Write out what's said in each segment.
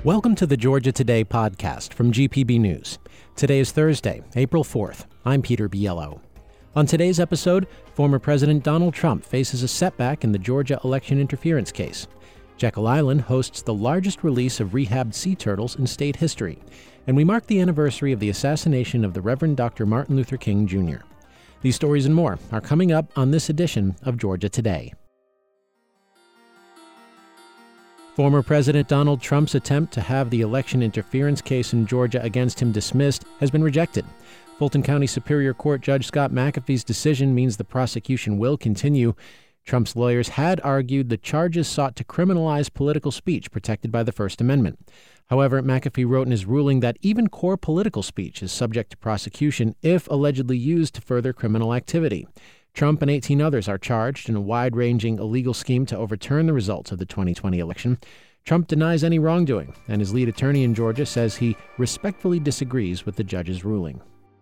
Welcome to the Georgia Today podcast from GPB News. Today is Thursday, April 4th. I'm Peter Biello. On today's episode, former President Donald Trump faces a setback in the Georgia election interference case. Jekyll Island hosts the largest release of rehabbed sea turtles in state history, and we mark the anniversary of the assassination of the Reverend Dr. Martin Luther King Jr. These stories and more are coming up on this edition of Georgia Today. Former President Donald Trump's attempt to have the election interference case in Georgia against him dismissed has been rejected. Fulton County Superior Court Judge Scott McAfee's decision means the prosecution will continue. Trump's lawyers had argued the charges sought to criminalize political speech protected by the First Amendment. However, McAfee wrote in his ruling that even core political speech is subject to prosecution if allegedly used to further criminal activity. Trump and 18 others are charged in a wide-ranging illegal scheme to overturn the results of the 2020 election. Trump denies any wrongdoing, and his lead attorney in Georgia says he respectfully disagrees with the judge's ruling.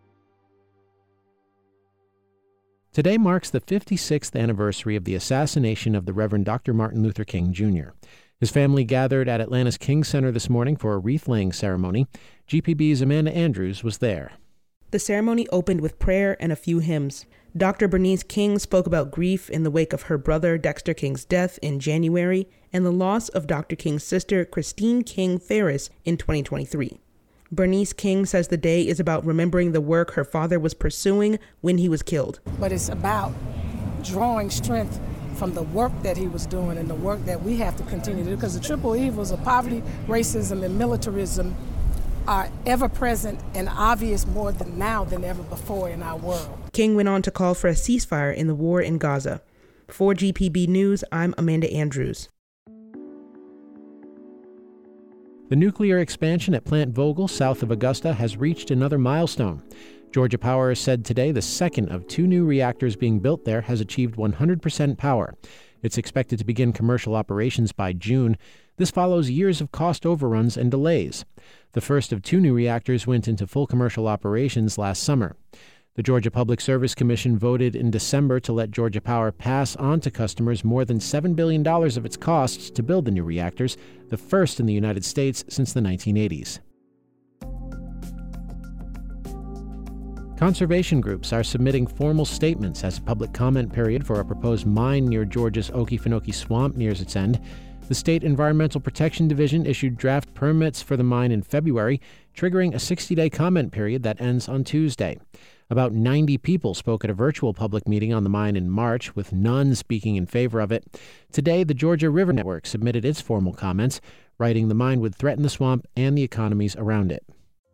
Today marks the 56th anniversary of the assassination of the Reverend Dr. Martin Luther King Jr. His family gathered at Atlanta's King Center this morning for a wreath-laying ceremony. GPB's Amanda Andrews was there. The ceremony opened with prayer and a few hymns. Dr. Bernice King spoke about grief in the wake of her brother Dexter King's death in January and the loss of Dr. King's sister Christine King Ferris in 2023. Bernice King says the day is about remembering the work her father was pursuing when he was killed. But it's about drawing strength from the work that he was doing and the work that we have to continue to do, because the triple evils of poverty, racism, and militarism are ever present and obvious more than now than ever before in our world. King went on to call for a ceasefire in the war in Gaza. For GPB News, I'm Amanda Andrews. The nuclear expansion at Plant Vogtle, south of Augusta, has reached another milestone. Georgia Power said today the second of two new reactors being built there has achieved 100% power. It's expected to begin commercial operations by June. This follows years of cost overruns and delays. The first of two new reactors went into full commercial operations last summer. The Georgia Public Service Commission voted in December to let Georgia Power pass on to customers more than $7 billion of its costs to build the new reactors, the first in the United States since the 1980s. Conservation groups are submitting formal statements as a public comment period for a proposed mine near Georgia's Okefenokee Swamp nears its end. The State Environmental Protection Division issued draft permits for the mine in February, triggering a 60-day comment period that ends on Tuesday. About 90 people spoke at a virtual public meeting on the mine in March, with none speaking in favor of it. Today, the Georgia River Network submitted its formal comments, writing the mine would threaten the swamp and the economies around it.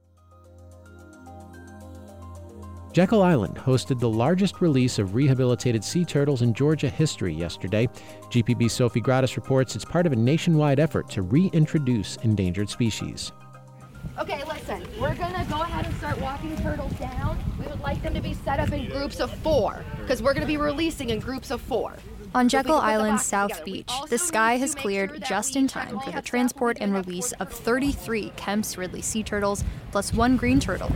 Jekyll Island hosted the largest release of rehabilitated sea turtles in Georgia history yesterday. GPB's Sophie Gratis reports it's part of a nationwide effort to reintroduce endangered species. Okay, listen, we're gonna go ahead and start walking turtles down. We would like them to be set up in groups of 4, because we're gonna be releasing in groups of 4. On Jekyll Island's South Beach, the sky has cleared just in time for the transport and release of 33 Kemp's Ridley sea turtles, plus 1 green turtle.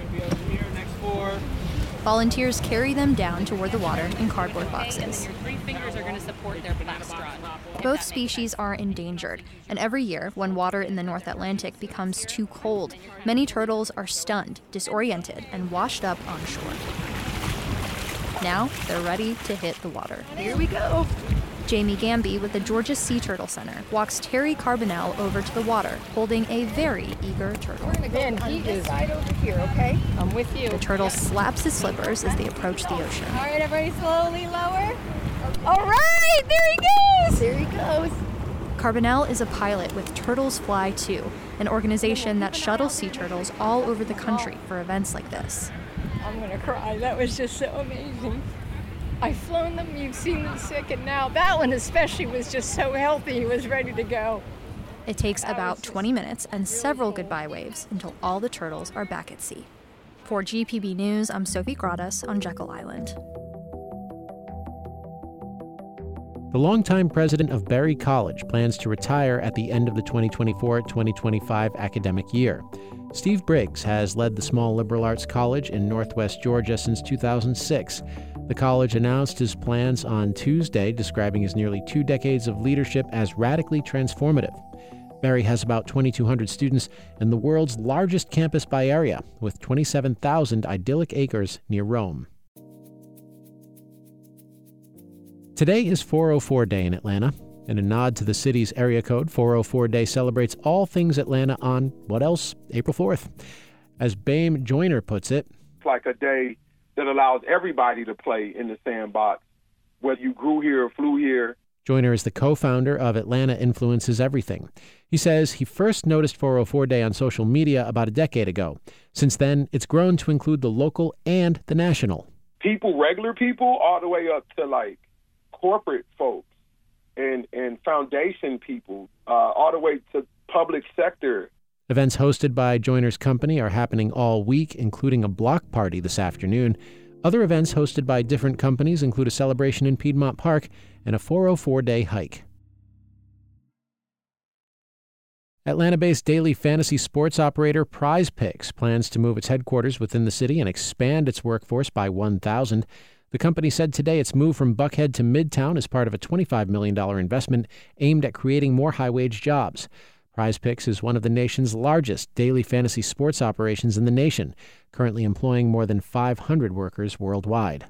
Volunteers carry them down toward the water in cardboard boxes. Your 3 fingers are going to support their plastron. Both species are endangered, and every year, when water in the North Atlantic becomes too cold, many turtles are stunned, disoriented, and washed up on shore. Now, they're ready to hit the water. Here we go. Jamie Gamby with the Georgia Sea Turtle Center walks Terry Carbonell over to the water, holding a very eager turtle. We're gonna go on this side over here, okay? I'm with you. The turtle slaps his slippers as they approach the ocean. All right, everybody slowly lower. All right, there he goes. There he goes. Carbonell is a pilot with Turtles Fly 2, an organization that shuttles sea turtles all over the country for events like this. I'm gonna cry. That was just so amazing. I've flown them, you've seen them sick, and now that one especially was just so healthy, he was ready to go. It takes about 20 minutes and several goodbye waves until all the turtles are back at sea. For GPB News, I'm Sophie Gratis on Jekyll Island. The longtime president of Berry College plans to retire at the end of the 2024-2025 academic year. Steve Briggs has led the small liberal arts college in Northwest Georgia since 2006. The college announced his plans on Tuesday, describing his nearly 2 decades of leadership as radically transformative. Barry has about 2,200 students and the world's largest campus by area, with 27,000 idyllic acres near Rome. Today is 404 Day in Atlanta. In a nod to the city's area code, 404 Day celebrates all things Atlanta on, what else, April 4th. As Bame Joyner puts it, it's like a day that allows everybody to play in the sandbox, whether you grew here or flew here. Joyner is the co-founder of Atlanta Influences Everything. He says he first noticed 404 Day on social media about a decade ago. Since then, it's grown to include the local and the national. People, regular people, all the way up to like corporate folks and foundation people, all the way to public sector. Events hosted by Joyner's company are happening all week, including a block party this afternoon. Other events hosted by different companies include a celebration in Piedmont Park and a 404 Day hike. Atlanta-based daily fantasy sports operator Prize Picks plans to move its headquarters within the city and expand its workforce by 1,000. The company said today its move from Buckhead to Midtown is part of a $25 million investment aimed at creating more high-wage jobs. Prize Picks is one of the nation's largest daily fantasy sports operations in the nation, currently employing more than 500 workers worldwide.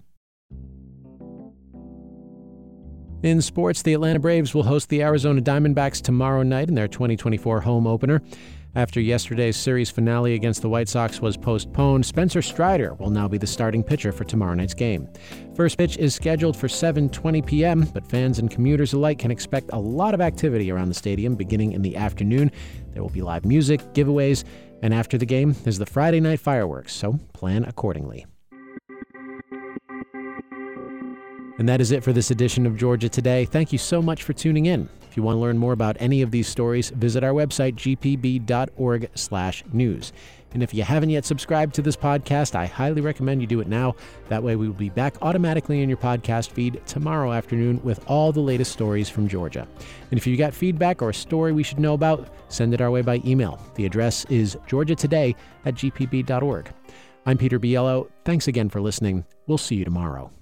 In sports, the Atlanta Braves will host the Arizona Diamondbacks tomorrow night in their 2024 home opener. After yesterday's series finale against the White Sox was postponed, Spencer Strider will now be the starting pitcher for tomorrow night's game. First pitch is scheduled for 7:20 p.m., but fans and commuters alike can expect a lot of activity around the stadium beginning in the afternoon. There will be live music, giveaways, and after the game is the Friday night fireworks, so plan accordingly. And that is it for this edition of Georgia Today. Thank you so much for tuning in. If you want to learn more about any of these stories, visit our website, gpb.org/news. And if you haven't yet subscribed to this podcast, I highly recommend you do it now. That way we will be back automatically in your podcast feed tomorrow afternoon with all the latest stories from Georgia. And if you got feedback or a story we should know about, send it our way by email. The address is georgiatoday@gpb.org. I'm Peter Biello. Thanks again for listening. We'll see you tomorrow.